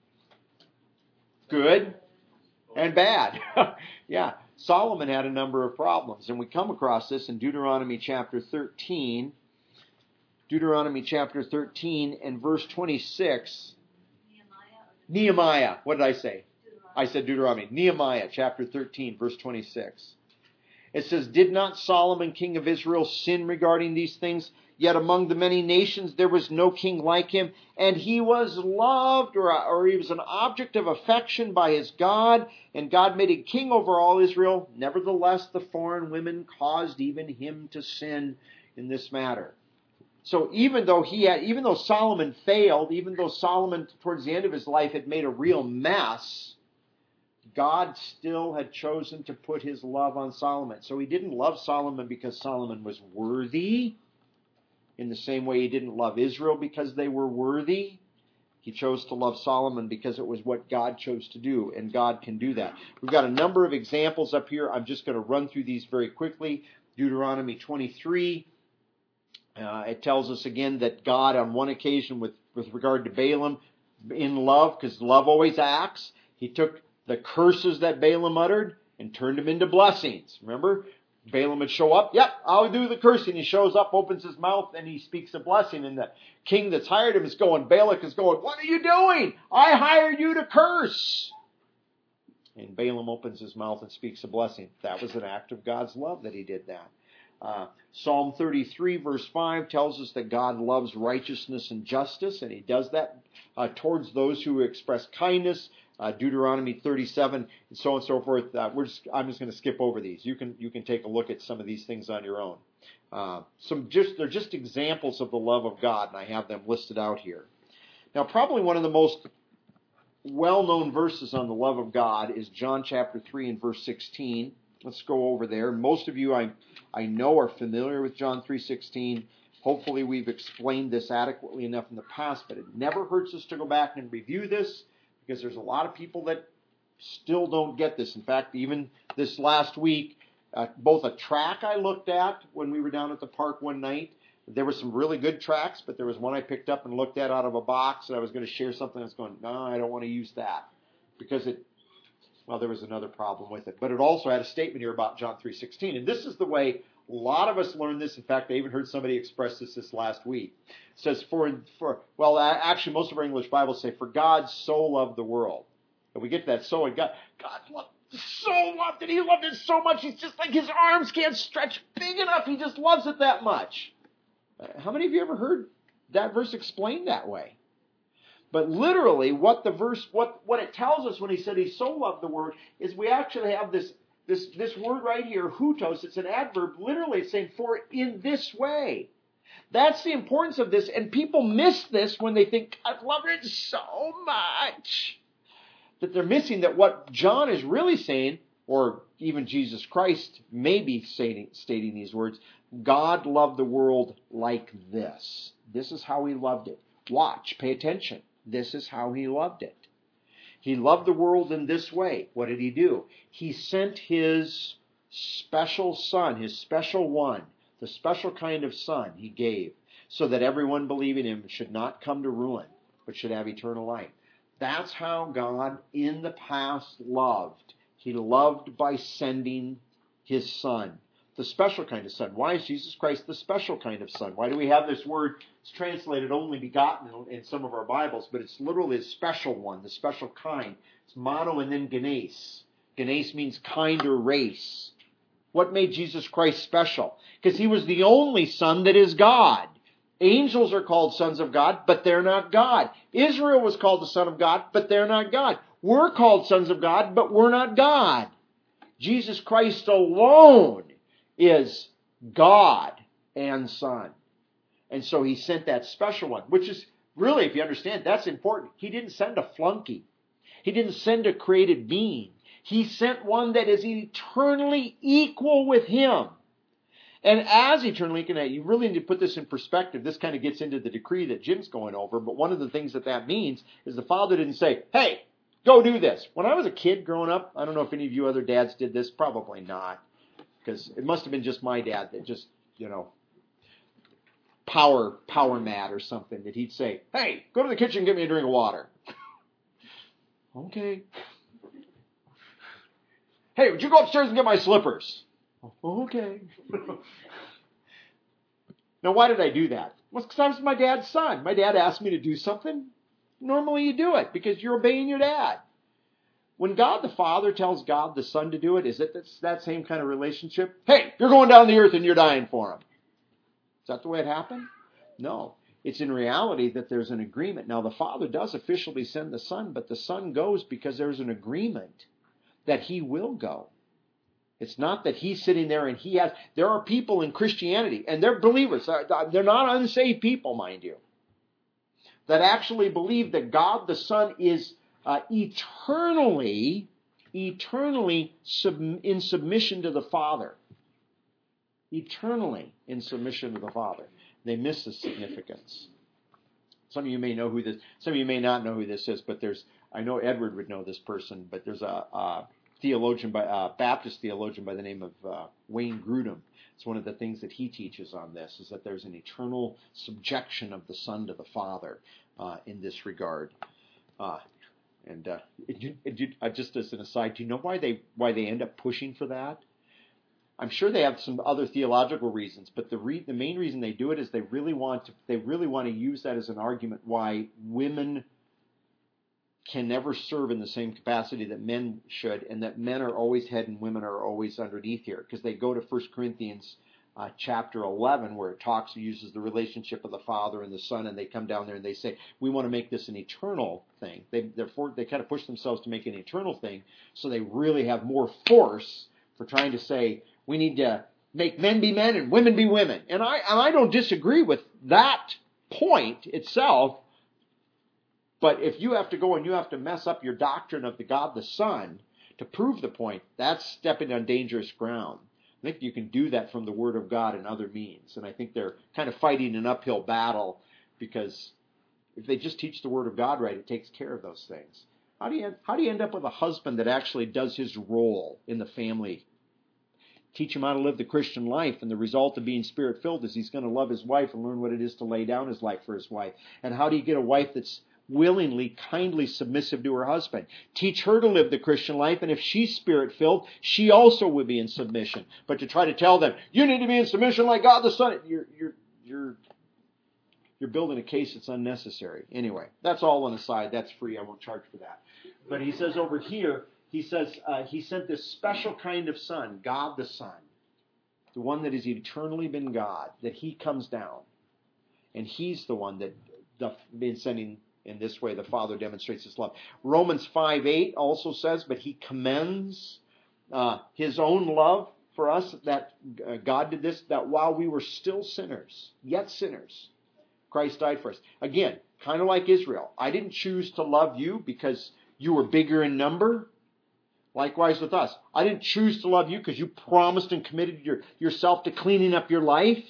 Good and bad. Yeah, Solomon had a number of problems, and we come across this in Deuteronomy chapter 13. Deuteronomy chapter 13 and verse 26. Nehemiah. What did I say? I said Deuteronomy. Nehemiah chapter 13, verse 26. It says, did not Solomon, king of Israel, sin regarding these things? Yet among the many nations there was no king like him, and he was loved, or he was an object of affection by his God, and God made him king over all Israel. Nevertheless, the foreign women caused even him to sin in this matter. So even though Solomon failed, even though Solomon towards the end of his life had made a real mess, God still had chosen to put his love on Solomon. So he didn't love Solomon because Solomon was worthy. In the same way he didn't love Israel because they were worthy. He chose to love Solomon because it was what God chose to do, and God can do that. We've got a number of examples up here. I'm just going to run through these very quickly. Deuteronomy 23. It tells us again that God, on one occasion with regard to Balaam, in love, because love always acts, he took the curses that Balaam uttered and turned them into blessings. Remember? Balaam would show up. Yep, I'll do the cursing. He shows up, opens his mouth, and he speaks a blessing. And the king that's hired him is going, Balak is going, what are you doing? I hired you to curse. And Balaam opens his mouth and speaks a blessing. That was an act of God's love that he did that. Psalm 33 verse 5 tells us that God loves righteousness and justice, and he does that towards those who express kindness. Deuteronomy 37 and so on and so forth. I'm just going to skip over these. You can take a look at some of these things on your own. They're just examples of the love of God, and I have them listed out here. Now, probably one of the most well-known verses on the love of God is John chapter 3 and verse 16. Let's go over there. Most of you I know are familiar with John 3:16. Hopefully we've explained this adequately enough in the past, but it never hurts us to go back and review this, because there's a lot of people that still don't get this. In fact, even this last week, both a track I looked at when we were down at the park one night, there were some really good tracks, but there was one I picked up and looked at out of a box, and I was going to share something. I was going, no, I don't want to use that, because there was another problem with it. But it also had a statement here about John 3:16, and this is the way a lot of us learn this. In fact, I even heard somebody express this last week. It says, actually most of our English Bibles say, for God so loved the world. And we get that so, and God loved it. He loved it so much. He's just like his arms can't stretch big enough. He just loves it that much. How many of you ever heard that verse explained that way? But literally, what it tells us when he said he so loved the world is we actually have this word right here, hutos. It's an adverb. Literally, it's saying for in this way. That's the importance of this, and people miss this when they think, I've loved it so much. That they're missing that what John is really saying, or even Jesus Christ may be stating these words, God loved the world like this. This is how he loved it. Watch, pay attention. This is how he loved it. He loved the world in this way. What did he do? He sent his special son, his special one, the special kind of son he gave, so that everyone believing him should not come to ruin, but should have eternal life. That's how God in the past loved. He loved by sending his son, the special kind of son. Why is Jesus Christ the special kind of son? Why do we have this word? It's translated only begotten in some of our Bibles, but it's literally the special one, the special kind. It's mono and then genes. Genes means kind or race. What made Jesus Christ special? Because he was the only son that is God. Angels are called sons of God, but they're not God. Israel was called the son of God, but they're not God. We're called sons of God, but we're not God. Jesus Christ alone is God and Son. And so he sent that special one, which is really, if you understand, that's important. He didn't send a flunky. He didn't send a created being. He sent one that is eternally equal with him. And as eternally equal, you really need to put this in perspective. This kind of gets into the decree that Jim's going over, but one of the things that means is the Father didn't say, hey, go do this. When I was a kid growing up, I don't know if any of you other dads did this, probably not. Because it must have been just my dad that just, power mad or something, that he'd say, hey, go to the kitchen and get me a drink of water. Okay. Hey, would you go upstairs and get my slippers? Okay. Now, why did I do that? Well, because I was my dad's son. My dad asked me to do something. Normally you do it because you're obeying your dad. When God the Father tells God the Son to do it, is it that same kind of relationship? Hey, you're going down the earth and you're dying for him. Is that the way it happened? No. It's in reality that there's an agreement. Now, the Father does officially send the Son, but the Son goes because there's an agreement that he will go. It's not that he's sitting there and he has... There are people in Christianity, and they're believers. They're not unsaved people, mind you, that actually believe that God the Son is eternally in submission to the Father. Eternally in submission to the Father. they miss the significance. Some of you may know who this, some of you may not know who this is, but I know Edward would know this person, but there's a theologian, Baptist theologian by the name of Wayne Grudem. It's one of the things that he teaches on this, is that there's an eternal subjection of the Son to the Father in this regard. Just as an aside, do you know why they end up pushing for that? I'm sure they have some other theological reasons, but the main reason they do it is they really want to use that as an argument why women can never serve in the same capacity that men should, and that men are always head and women are always underneath here. Because they go to 1 Corinthians chapter 11, where it uses the relationship of the Father and the Son, and they come down there and they say, we want to make this an eternal thing. They kind of push themselves to make an eternal thing, so they really have more force for trying to say, we need to make men be men and women be women. And I don't disagree with that point itself, but if you have to go and you have to mess up your doctrine of the God the Son to prove the point, that's stepping on dangerous ground. I think you can do that from the Word of God and other means. And I think they're kind of fighting an uphill battle, because if they just teach the Word of God right, it takes care of those things. How do you end up with a husband that actually does his role in the family? Teach him how to live the Christian life, and the result of being Spirit-filled is he's going to love his wife and learn what it is to lay down his life for his wife. And how do you get a wife that's willingly, kindly submissive to her husband? Teach her to live the Christian life, and if she's Spirit-filled, she also will be in submission. But to try to tell them, you need to be in submission like God the Son, you're building a case that's unnecessary. Anyway, that's all on the side. That's free. I won't charge for that. But he says over here, he says he sent this special kind of Son, God the Son, the one that has eternally been God, that he comes down. And he's the one that been sending in this way the Father demonstrates his love. Romans 5:8 also says, but he commends his own love for us, that God did this, that while we were still sinners, yet sinners, Christ died for us. Again, kind of like Israel. I didn't choose to love you because you were bigger in number. Likewise with us. I didn't choose to love you because you promised and committed yourself to cleaning up your life.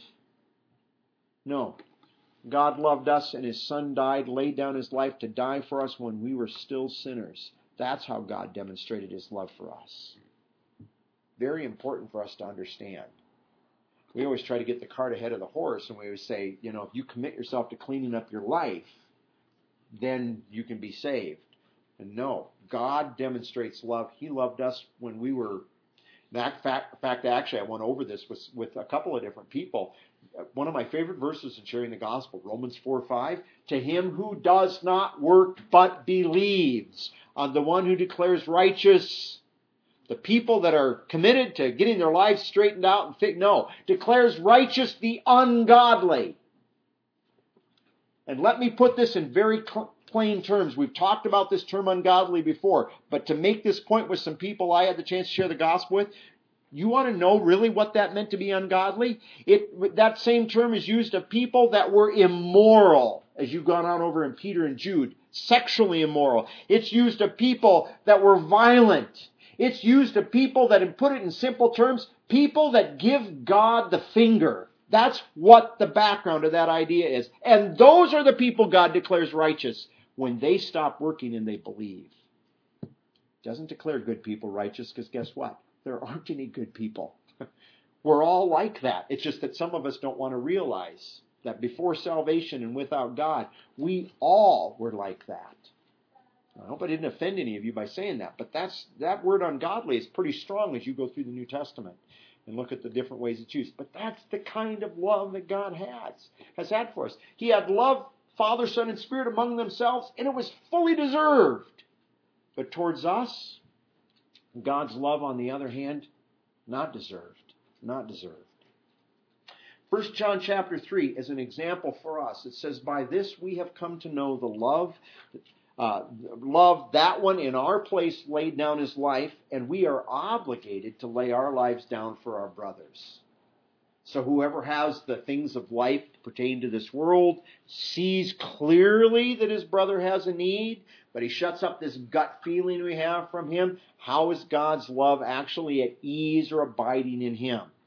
No. God loved us, and his Son died, laid down his life to die for us when we were still sinners. That's how God demonstrated his love for us. Very important for us to understand. We always try to get the cart ahead of the horse, and we always say, if you commit yourself to cleaning up your life, then you can be saved. And no, God demonstrates love. He loved us when we were... In fact, actually, I went over this with a couple of different people. One of my favorite verses in sharing the gospel, Romans 4:5, to him who does not work but believes on the one who declares righteous. The people that are committed to getting their lives straightened out declares righteous the ungodly. And let me put this in very plain terms. We've talked about this term ungodly before, but to make this point with some people I had the chance to share the gospel with, you want to know really what that meant to be ungodly? That same term is used of people that were immoral, as you've gone on over in Peter and Jude, sexually immoral. It's used of people that were violent. It's used of people that, and put it in simple terms, people that give God the finger. That's what the background of that idea is. And those are the people God declares righteous when they stop working and they believe. Doesn't declare good people righteous, because guess what? There aren't any good people. We're all like that. It's just that some of us don't want to realize that before salvation and without God, we all were like that. I hope I didn't offend any of you by saying that, but that word ungodly is pretty strong as you go through the New Testament and look at the different ways it's used. But that's the kind of love that God has had for us. He had love, Father, Son, and Spirit among themselves, and it was fully deserved. But towards us, God's love, on the other hand, not deserved. Not deserved. 1 John chapter 3 is an example for us. It says, by this we have come to know the love, that one in our place laid down his life, and we are obligated to lay our lives down for our brothers. So whoever has the things of life pertaining to this world sees clearly that his brother has a need, but he shuts up this gut feeling we have from him. How is God's love actually at ease or abiding in him?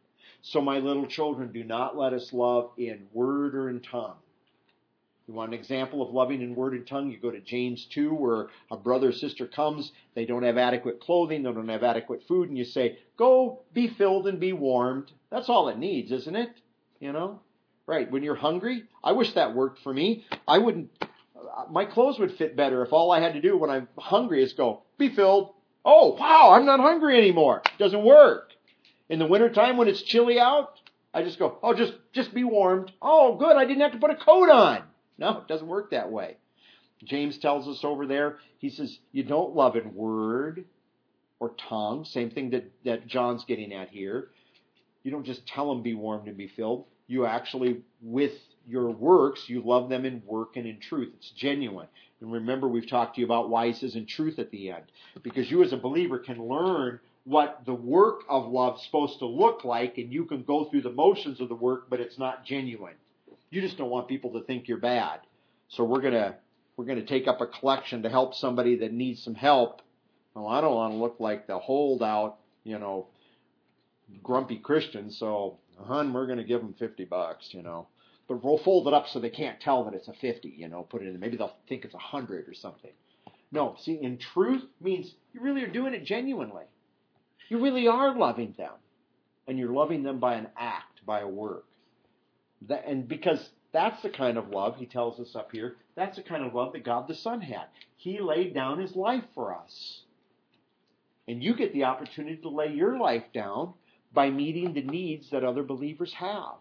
So my little children, do not let us love in word or in tongue. You want an example of loving in word and tongue? You go to James 2, where a brother or sister comes, they don't have adequate clothing, they don't have adequate food, and you say, go be filled and be warmed. That's all it needs, isn't it? You know? Right, when you're hungry, I wish that worked for me. My clothes would fit better if all I had to do when I'm hungry is go, be filled. Oh, wow, I'm not hungry anymore. It doesn't work. In the wintertime when it's chilly out, I just go, oh, just be warmed. Oh, good, I didn't have to put a coat on. No, it doesn't work that way. James tells us over there, he says, you don't love in word or tongue. Same thing that John's getting at here. You don't just tell them be warmed and be filled. You actually, with your works, you love them in work and in truth. It's genuine. And remember, we've talked to you about why he says in truth at the end. Because you as a believer can learn what the work of love is supposed to look like, and you can go through the motions of the work, but it's not genuine. You just don't want people to think you're bad. So we're gonna take up a collection to help somebody that needs some help. Well, I don't want to look like the holdout, grumpy Christian. So, hon, we're gonna give them $50, But we'll fold it up so they can't tell that it's a 50, Put it in. Maybe they'll think it's 100 or something. No, see, in truth means you really are doing it genuinely. You really are loving them, and you're loving them by an act, by a work. And because that's the kind of love, he tells us up here, that's the kind of love that God the Son had. He laid down his life for us. And you get the opportunity to lay your life down by meeting the needs that other believers have.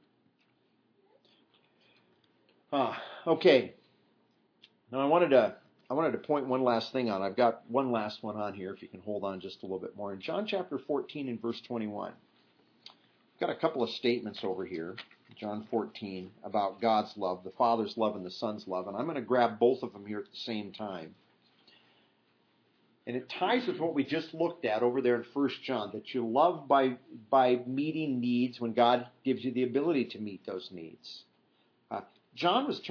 Okay. Now I wanted to point one last thing on. I've got one last one on here, if you can hold on just a little bit more. In John chapter 14 and verse 21, I've got a couple of statements over here. John 14, about God's love, the Father's love and the Son's love. And I'm going to grab both of them here at the same time. And it ties with what we just looked at over there in 1 John, that you love by meeting needs when God gives you the ability to meet those needs. John was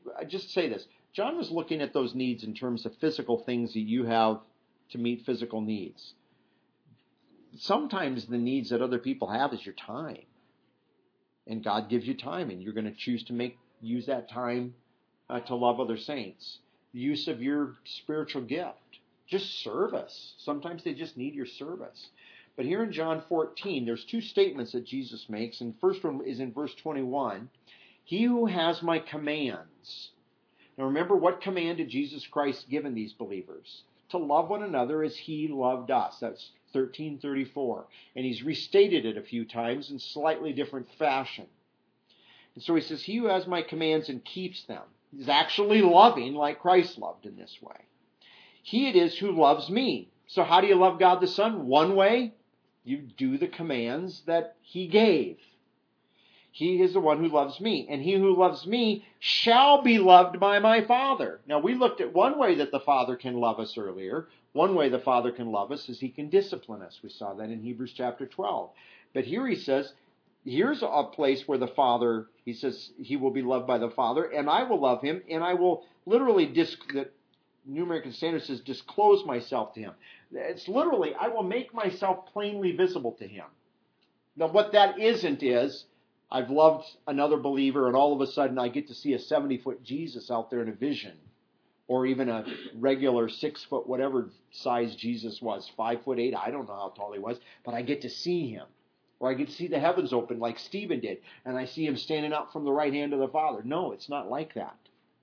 John was looking at those needs in terms of physical things that you have to meet physical needs. Sometimes the needs that other people have is your time. And God gives you time, and you're going to choose to use that time to love other saints. The use of your spiritual gift. Just service. Sometimes they just need your service. But here in John 14, there's two statements that Jesus makes. And the first one is in verse 21. He who has my commands. Now remember, what command did Jesus Christ given these believers? To love one another as he loved us. That's 13:34. And he's restated it a few times in slightly different fashion. And so he says, he who has my commands and keeps them is actually loving like Christ loved in this way. He it is who loves me. So how do you love God the Son? One way, you do the commands that he gave. He is the one who loves me. And he who loves me shall be loved by my Father. Now, we looked at one way that the Father can love us earlier. One way the Father can love us is he can discipline us. We saw that in Hebrews chapter 12. But here he says, here's a place where the Father, he says, he will be loved by the Father, and I will love him, and I will literally, the New American Standard says, disclose myself to him. It's literally, I will make myself plainly visible to him. Now, what that isn't is, I've loved another believer, and all of a sudden I get to see a 70-foot Jesus out there in a vision. Or even a regular 6-foot, whatever size Jesus was, 5'8", I don't know how tall he was, but I get to see him. Or I get to see the heavens open like Stephen did, and I see him standing up from the right hand of the Father. No, it's not like that.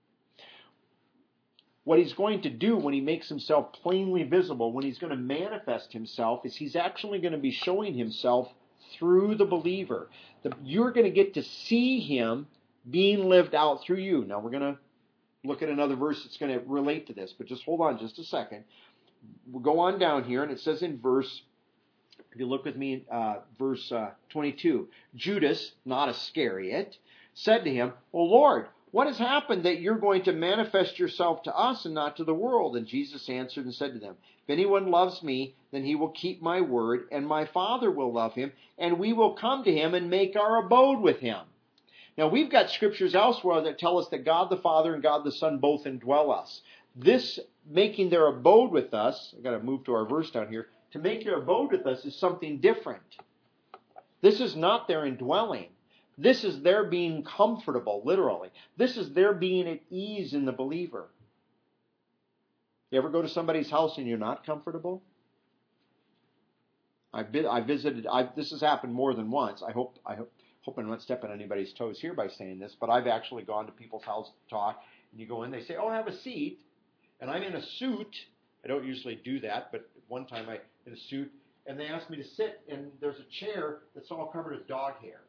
What he's going to do when he makes himself plainly visible, when he's going to manifest himself, is he's actually going to be showing himself through the believer. You're going to get to see him being lived out through you. Now we're going to look at another verse that's going to relate to this, but just hold on just a second. We'll go on down here, and it says in verse, if you look with me, verse 22, Judas, not Iscariot, said to him, "O Lord, what has happened that you're going to manifest yourself to us and not to the world?" And Jesus answered and said to them, "If anyone loves me, then he will keep my word, and my Father will love him, and we will come to him and make our abode with him." Now, we've got scriptures elsewhere that tell us that God the Father and God the Son both indwell us. This making their abode with us, I've got to move to our verse down here, to make their abode with us is something different. This is not their indwelling. This is their being comfortable, literally. This is their being at ease in the believer. You ever go to somebody's house and you're not comfortable? This has happened more than once. I hope I'm not stepping on anybody's toes here by saying this, but I've actually gone to people's house to talk, and you go in, they say, "Oh, have a seat," and I'm in a suit. I don't usually do that, but one time I in a suit, and they asked me to sit, and there's a chair that's all covered with dog hair.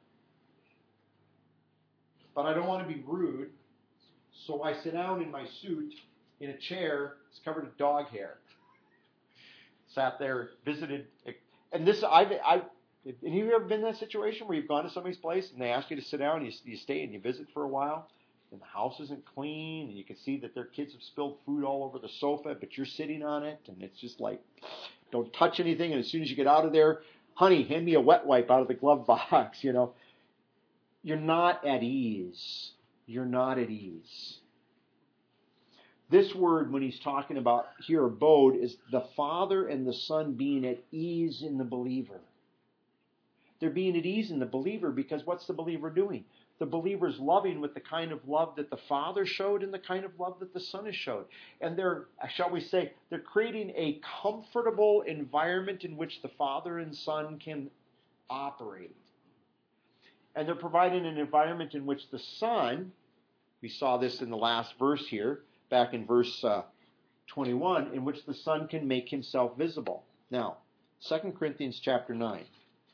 But I don't want to be rude, so I sit down in my suit in a chair that's covered with dog hair. Sat there, visited, and this have you ever been in that situation where you've gone to somebody's place and they ask you to sit down, and you stay and you visit for a while, and the house isn't clean, and you can see that their kids have spilled food all over the sofa, but you're sitting on it, and it's just like, don't touch anything, and as soon as you get out of there, honey, hand me a wet wipe out of the glove box, you know. You're not at ease. You're not at ease. This word, when he's talking about here, abode, is the Father and the Son being at ease in the believer. They're being at ease in the believer because what's the believer doing? The believer's loving with the kind of love that the Father showed and the kind of love that the Son has showed. And they're, shall we say, they're creating a comfortable environment in which the Father and Son can operate. And they're providing an environment in which the Son, we saw this in the last verse here, back in verse 21, in which the Son can make himself visible. Now, 2 Corinthians chapter 9.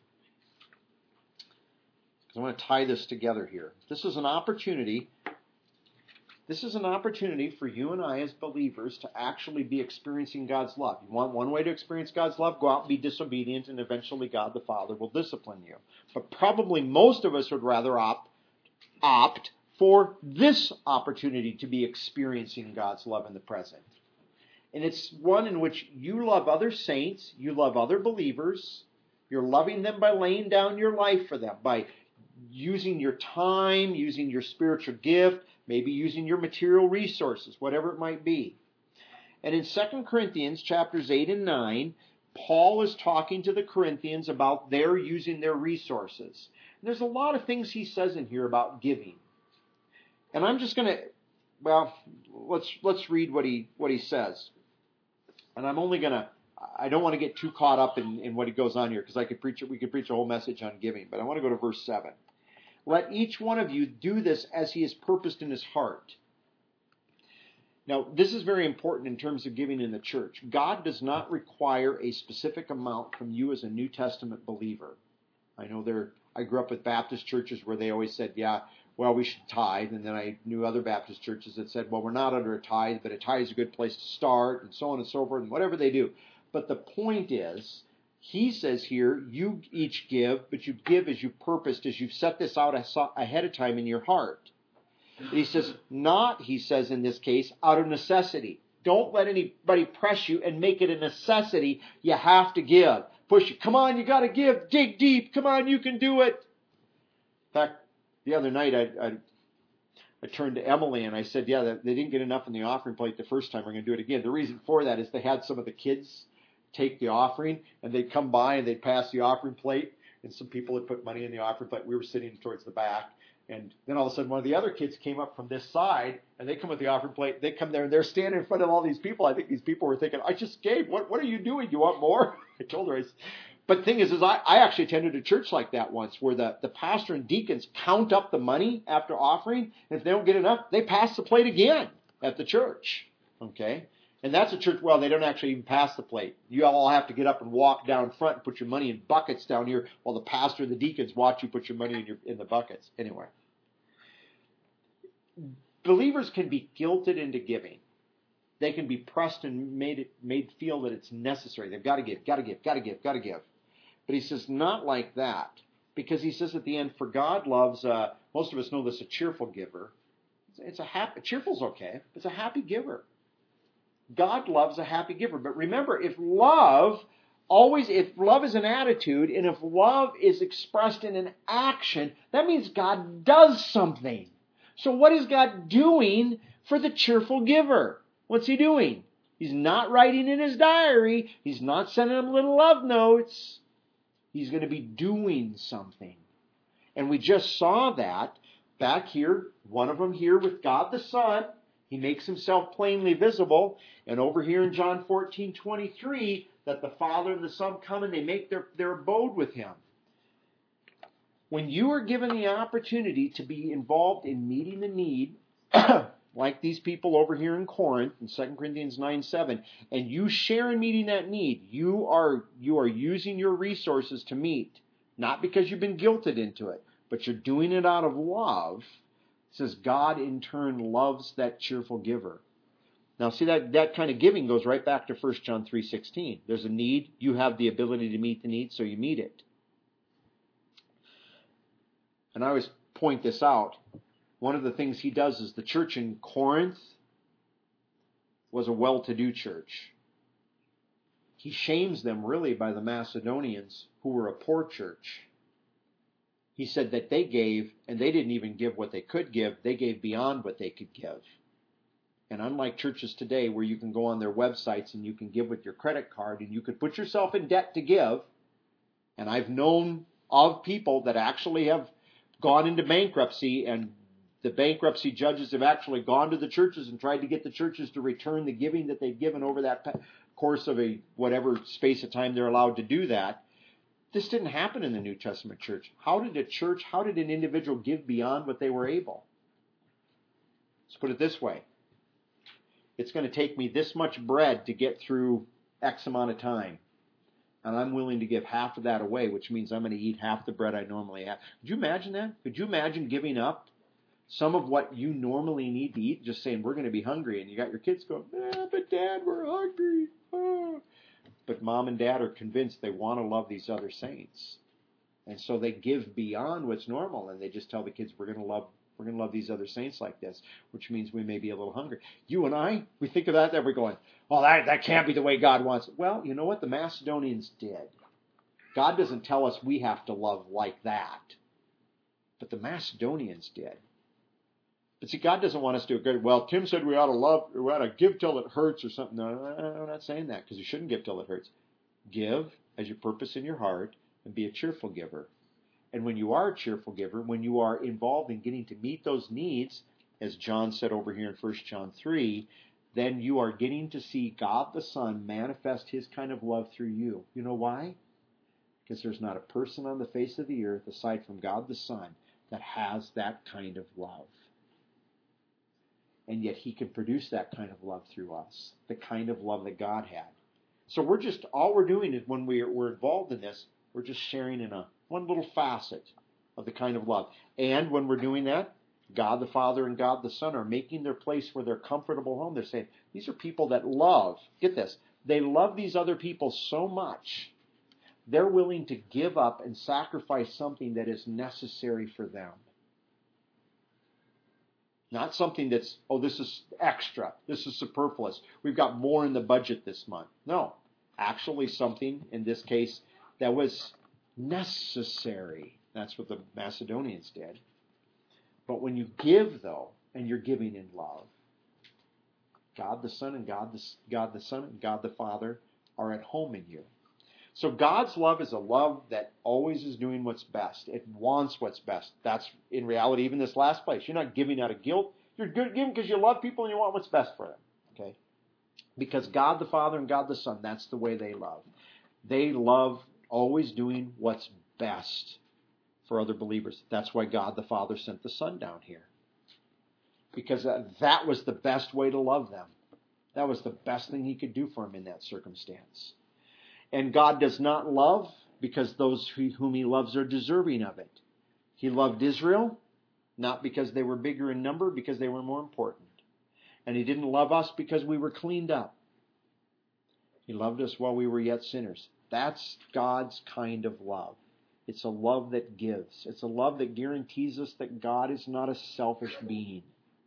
I want to tie this together here. This is an opportunity for you and I as believers to actually be experiencing God's love. You want one way to experience God's love? Go out and be disobedient, and eventually God the Father will discipline you. But probably most of us would rather opt for this opportunity to be experiencing God's love in the present. And it's one in which you love other saints, you love other believers, you're loving them by laying down your life for them, by using your time, using your spiritual gift, maybe using your material resources, whatever it might be. And in 2 Corinthians chapters 8 and 9, Paul is talking to the Corinthians about their using their resources. And there's a lot of things he says in here about giving. And I'm just going to, let's read what he says. And I don't want to get too caught up in what he goes on here, because we could preach a whole message on giving. But I want to go to verse 7. Let each one of you do this as he has purposed in his heart. Now, this is very important in terms of giving in the church. God does not require a specific amount from you as a New Testament believer. I grew up with Baptist churches where they always said, we should tithe. And then I knew other Baptist churches that said, we're not under a tithe, but a tithe is a good place to start, and so on and so forth, and whatever they do. But the point is, he says here, you each give, but you give as you purposed, as you've set this out ahead of time in your heart. And he says in this case, out of necessity. Don't let anybody press you and make it a necessity. You have to give. Push you. Come on, you got to give. Dig deep. Come on, you can do it. In fact, the other night I turned to Emily and I said, they didn't get enough in the offering plate the first time. We're going to do it again. The reason for that is they had some of the kids take the offering, and they'd come by and they'd pass the offering plate, and some people had put money in the offering plate. We were sitting towards the back, and then all of a sudden one of the other kids came up from this side, and they come with the offering plate. They come there, and they're standing in front of all these people. I think these people were thinking, I just gave. What are you doing? You want more? I told her. But the thing is I actually attended a church like that once, where the pastor and deacons count up the money after offering, and if they don't get enough, they pass the plate again at the church. Okay? And that's a church, they don't actually even pass the plate. You all have to get up and walk down front and put your money in buckets down here while the pastor and the deacons watch you put your money in the buckets. Anyway. Believers can be guilted into giving. They can be pressed and made feel that it's necessary. They've got to give, got to give, got to give, got to give. But he says not like that. Because he says at the end, for God loves, most of us know this, a cheerful giver. Cheerful's okay. It's a happy giver. God loves a happy giver. But remember, if love is an attitude, and if love is expressed in an action, that means God does something. So what is God doing for the cheerful giver? What's he doing? He's not writing in his diary. He's not sending him little love notes. He's going to be doing something. And we just saw that back here, one of them here with God the Son. He makes himself plainly visible. And over here in John 14:23, that the Father and the Son come and they make their abode with him. When you are given the opportunity to be involved in meeting the need, like these people over here in Corinth in 2 Corinthians 9:7, and you share in meeting that need, you are using your resources to meet, not because you've been guilted into it, but you're doing it out of love. It says God in turn loves that cheerful giver. Now see, that kind of giving goes right back to 1 John 3:16. There's a need, you have the ability to meet the need, so you meet it. And I always point this out. One of the things he does is the church in Corinth was a well-to-do church. He shames them really by the Macedonians, who were a poor church. He said that they gave, and they didn't even give what they could give, they gave beyond what they could give. And unlike churches today where you can go on their websites and you can give with your credit card and you could put yourself in debt to give, and I've known of people that actually have gone into bankruptcy, and the bankruptcy judges have actually gone to the churches and tried to get the churches to return the giving that they've given over that course of a whatever space of time they're allowed to do that. This didn't happen in the New Testament church. How did an individual give beyond what they were able? Let's put it this way. It's going to take me this much bread to get through X amount of time. And I'm willing to give half of that away, which means I'm going to eat half the bread I normally have. Could you imagine that? Could you imagine giving up some of what you normally need to eat, just saying we're going to be hungry, and you got your kids going, but Dad, we're hungry. Oh. But Mom and Dad are convinced they want to love these other saints. And so they give beyond what's normal, and they just tell the kids we're going to love these other saints like this, which means we may be a little hungry. You and I, we think of that we're going, oh, that can't be the way God wants it. Well, you know what? The Macedonians did. God doesn't tell us we have to love like that. But the Macedonians did. But see, God doesn't want us to go, well, Tim said we ought to give till it hurts or something. No, I'm not saying that, because you shouldn't give till it hurts. Give as you purpose in your heart and be a cheerful giver. And when you are a cheerful giver, when you are involved in getting to meet those needs, as John said over here in 1 John 3, then you are getting to see God the Son manifest his kind of love through you. You know why? Because there's not a person on the face of the earth aside from God the Son that has that kind of love. And yet he can produce that kind of love through us, the kind of love that God had. So all we're doing is when we're involved in this, we're just sharing in one little facet of the kind of love. And when we're doing that, God the Father and God the Son are making their place for their comfortable home. They're saying, these are people that love, get this, they love these other people so much, they're willing to give up and sacrifice something that is necessary for them. Not something that's, this is extra, this is superfluous, we've got more in the budget this month. No, actually something, in this case, that was necessary. That's what the Macedonians did. But when you give, though, and you're giving in love, God the Son and God the Son and God the Father are at home in you. So God's love is a love that always is doing what's best. It wants what's best. That's, in reality, even this last place. You're not giving out of guilt. You're giving because you love people and you want what's best for them. Okay? Because God the Father and God the Son, that's the way they love. They love always doing what's best for other believers. That's why God the Father sent the Son down here. Because that was the best way to love them. That was the best thing he could do for them in that circumstance. And God does not love because those whom he loves are deserving of it. He loved Israel, not because they were bigger in number, because they were more important. And he didn't love us because we were cleaned up. He loved us while we were yet sinners. That's God's kind of love. It's a love that gives. It's a love that guarantees us that God is not a selfish being.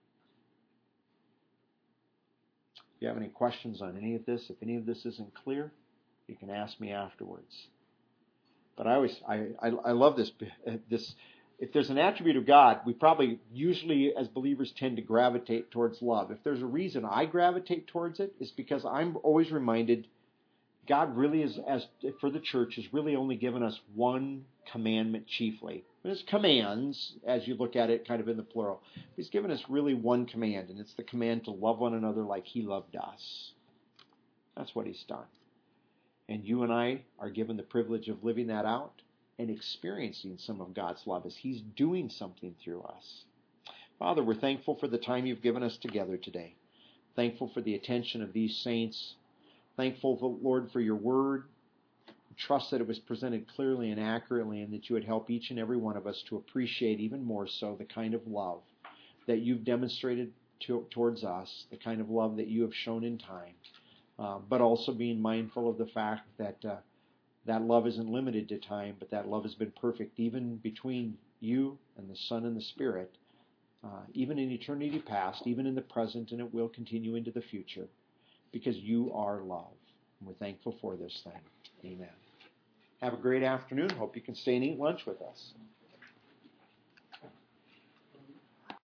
If you have any questions on any of this, if any of this isn't clear, you can ask me afterwards. But I love this. If there's an attribute of God, we probably usually as believers tend to gravitate towards love. If there's a reason I gravitate towards it, it's because I'm always reminded God really is, as for the church, has really only given us one commandment chiefly. His commands, as you look at it kind of in the plural, he's given us really one command, and it's the command to love one another like he loved us. That's what he's done. And you and I are given the privilege of living that out and experiencing some of God's love as he's doing something through us. Father, we're thankful for the time you've given us together today. Thankful for the attention of these saints. Thankful, Lord, for your word. Trust that it was presented clearly and accurately, and that you would help each and every one of us to appreciate even more so the kind of love that you've demonstrated towards us, the kind of love that you have shown in time, but also being mindful of the fact that that love isn't limited to time, but that love has been perfect even between you and the Son and the Spirit, even in eternity past, even in the present, and it will continue into the future, because you are love. And we're thankful for this thing. Amen. Have a great afternoon. Hope you can stay and eat lunch with us.